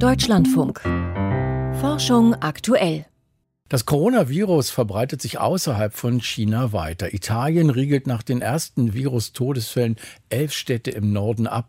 Deutschlandfunk. Forschung aktuell. Das Coronavirus verbreitet sich außerhalb von China weiter. Italien riegelt nach den ersten Virus-Todesfällen 11 Städte im Norden ab.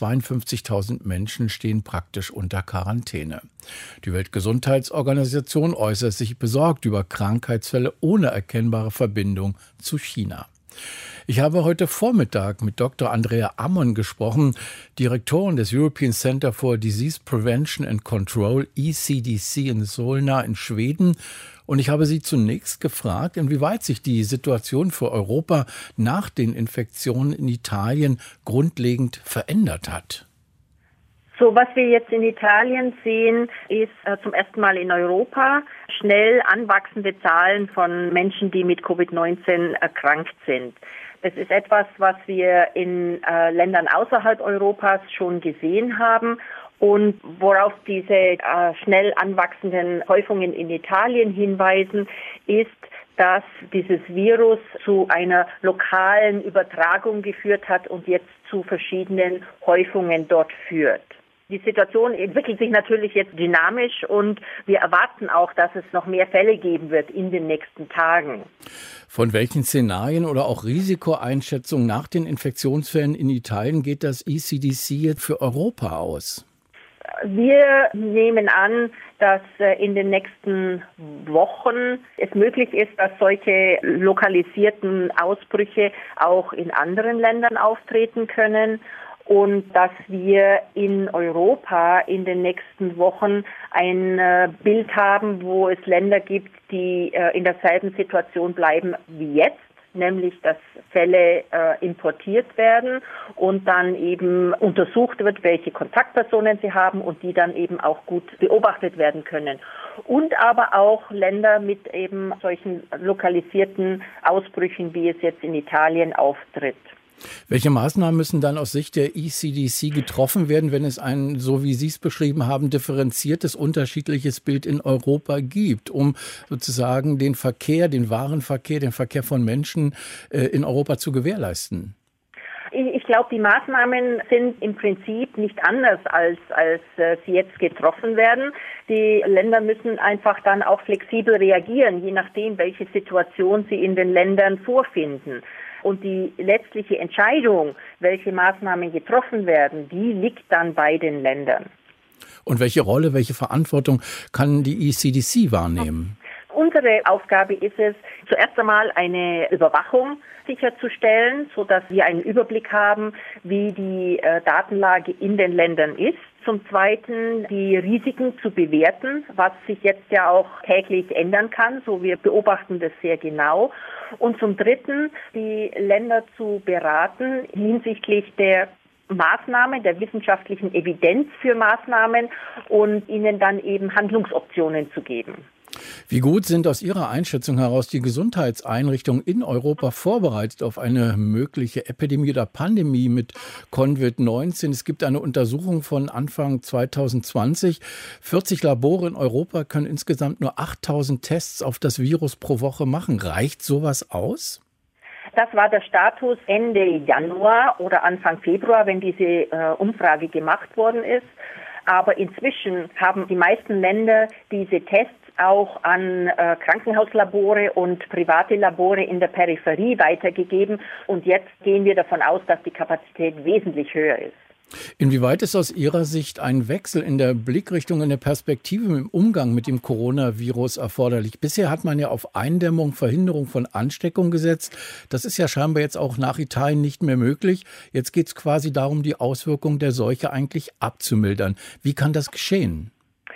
52.000 Menschen stehen praktisch unter Quarantäne. Die Weltgesundheitsorganisation äußert sich besorgt über Krankheitsfälle ohne erkennbare Verbindung zu China. Ich habe heute Vormittag mit Dr. Andrea Ammon gesprochen, Direktorin des European Center for Disease Prevention and Control, ECDC in Solna in Schweden. Und ich habe sie zunächst gefragt, inwieweit sich die Situation für Europa nach den Infektionen in Italien grundlegend verändert hat. So, was wir jetzt in Italien sehen, ist zum ersten Mal in Europa schnell anwachsende Zahlen von Menschen, die mit Covid-19 erkrankt sind. Das ist etwas, was wir in Ländern außerhalb Europas schon gesehen haben und worauf diese schnell anwachsenden Häufungen in Italien hinweisen, ist, dass dieses Virus zu einer lokalen Übertragung geführt hat und jetzt zu verschiedenen Häufungen dort führt. Die Situation entwickelt sich natürlich jetzt dynamisch und wir erwarten auch, dass es noch mehr Fälle geben wird in den nächsten Tagen. Von welchen Szenarien oder auch Risikoeinschätzungen nach den Infektionsfällen in Italien geht das ECDC jetzt für Europa aus? Wir nehmen an, dass in den nächsten Wochen es möglich ist, dass solche lokalisierten Ausbrüche auch in anderen Ländern auftreten können. Und dass wir in Europa in den nächsten Wochen ein Bild haben, wo es Länder gibt, die in derselben Situation bleiben wie jetzt, nämlich dass Fälle importiert werden und dann eben untersucht wird, welche Kontaktpersonen sie haben und die dann eben auch gut beobachtet werden können. Und aber auch Länder mit eben solchen lokalisierten Ausbrüchen, wie es jetzt in Italien auftritt. Welche Maßnahmen müssen dann aus Sicht der ECDC getroffen werden, wenn es ein, so wie Sie es beschrieben haben, differenziertes, unterschiedliches Bild in Europa gibt, um sozusagen den Verkehr, den Warenverkehr, den Verkehr von Menschen in Europa zu gewährleisten? Ich glaube, die Maßnahmen sind im Prinzip nicht anders, als sie jetzt getroffen werden. Die Länder müssen einfach dann auch flexibel reagieren, je nachdem, welche Situation sie in den Ländern vorfinden. Und die letztliche Entscheidung, welche Maßnahmen getroffen werden, die liegt dann bei den Ländern. Und welche Rolle, welche Verantwortung kann die ECDC wahrnehmen? Unsere Aufgabe ist es, zuerst einmal eine Überwachung sicherzustellen, sodass wir einen Überblick haben, wie die Datenlage in den Ländern ist. Zum Zweiten die Risiken zu bewerten, was sich jetzt ja auch täglich ändern kann. So, wir beobachten das sehr genau. Und zum Dritten die Länder zu beraten hinsichtlich der Maßnahmen, der wissenschaftlichen Evidenz für Maßnahmen und ihnen dann eben Handlungsoptionen zu geben. Wie gut sind aus Ihrer Einschätzung heraus die Gesundheitseinrichtungen in Europa vorbereitet auf eine mögliche Epidemie oder Pandemie mit Covid-19? Es gibt eine Untersuchung von Anfang 2020. 40 Labore in Europa können insgesamt nur 8.000 Tests auf das Virus pro Woche machen. Reicht sowas aus? Das war der Status Ende Januar oder Anfang Februar, wenn diese Umfrage gemacht worden ist. Aber inzwischen haben die meisten Länder diese Tests auch an Krankenhauslabore und private Labore in der Peripherie weitergegeben. Und jetzt gehen wir davon aus, dass die Kapazität wesentlich höher ist. Inwieweit ist aus Ihrer Sicht ein Wechsel in der Blickrichtung, in der Perspektive im Umgang mit dem Coronavirus erforderlich? Bisher hat man ja auf Eindämmung, Verhinderung von Ansteckung gesetzt. Das ist ja scheinbar jetzt auch nach Italien nicht mehr möglich. Jetzt geht es quasi darum, die Auswirkungen der Seuche eigentlich abzumildern. Wie kann das geschehen?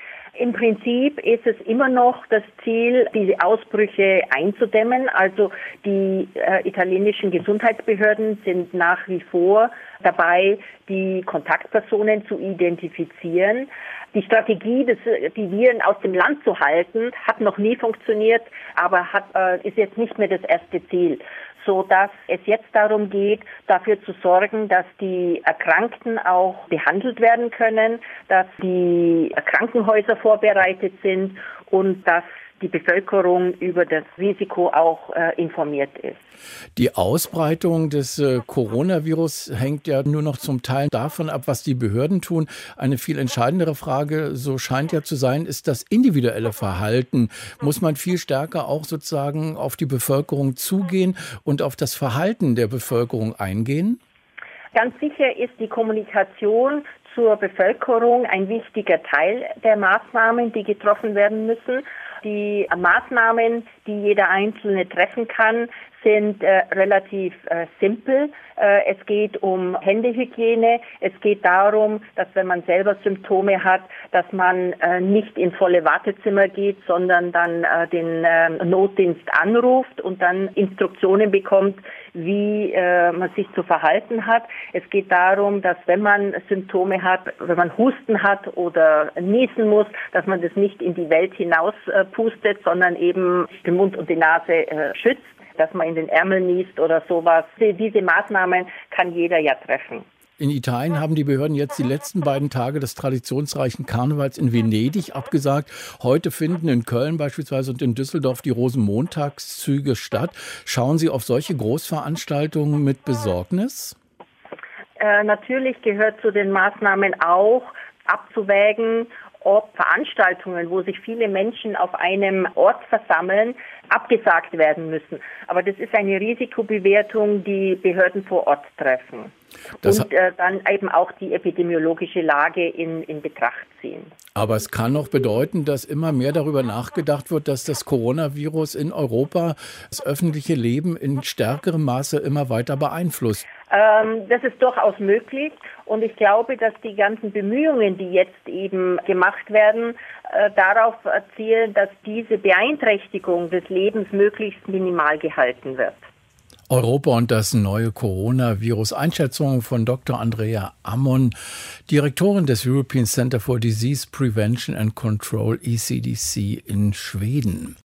Im Prinzip ist es immer noch das Ziel, diese Ausbrüche einzudämmen. Also die italienischen Gesundheitsbehörden sind nach wie vor dabei, die Kontaktpersonen zu identifizieren. Die Strategie, die Viren aus dem Land zu halten, hat noch nie funktioniert, aber ist jetzt nicht mehr das erste Ziel. So dass es jetzt darum geht, dafür zu sorgen, dass die Erkrankten auch behandelt werden können, dass die Krankenhäuser vorbereitet sind und dass die Bevölkerung über das Risiko auch informiert ist. Die Ausbreitung des Coronavirus hängt ja nur noch zum Teil davon ab, was die Behörden tun. Eine viel entscheidendere Frage, so scheint ja zu sein, ist das individuelle Verhalten. Muss man viel stärker auch sozusagen auf die Bevölkerung zugehen und auf das Verhalten der Bevölkerung eingehen? Ganz sicher ist die Kommunikation zur Bevölkerung ein wichtiger Teil der Maßnahmen, die getroffen werden müssen. Die Maßnahmen, die jeder Einzelne treffen kann, sind relativ simpel. Es geht um Händehygiene. Es geht darum, dass wenn man selber Symptome hat, dass man nicht in volle Wartezimmer geht, sondern dann den Notdienst anruft und dann Instruktionen bekommt, wie man sich zu verhalten hat. Es geht darum, dass wenn man Symptome hat, wenn man Husten hat oder niesen muss, dass man das nicht in die Welt hinaus pustet, sondern eben den Mund und die Nase schützt, dass man in den Ärmel niest oder sowas. Diese Maßnahmen kann jeder ja treffen. In Italien haben die Behörden jetzt die letzten beiden Tage des traditionsreichen Karnevals in Venedig abgesagt. Heute finden in Köln beispielsweise und in Düsseldorf die Rosenmontagszüge statt. Schauen Sie auf solche Großveranstaltungen mit Besorgnis? Natürlich gehört zu den Maßnahmen auch abzuwägen, ob Veranstaltungen, wo sich viele Menschen auf einem Ort versammeln, abgesagt werden müssen. Aber das ist eine Risikobewertung, die Behörden vor Ort treffen. Und dann eben auch die epidemiologische Lage in Betracht ziehen. Aber es kann auch bedeuten, dass immer mehr darüber nachgedacht wird, dass das Coronavirus in Europa das öffentliche Leben in stärkerem Maße immer weiter beeinflusst. Das ist durchaus möglich und ich glaube, dass die ganzen Bemühungen, die jetzt eben gemacht werden, darauf zielen, dass diese Beeinträchtigung des Lebens möglichst minimal gehalten wird. Europa und das neue Coronavirus. Einschätzung von Dr. Andrea Ammon, Direktorin des European Center for Disease Prevention and Control, ECDC in Schweden.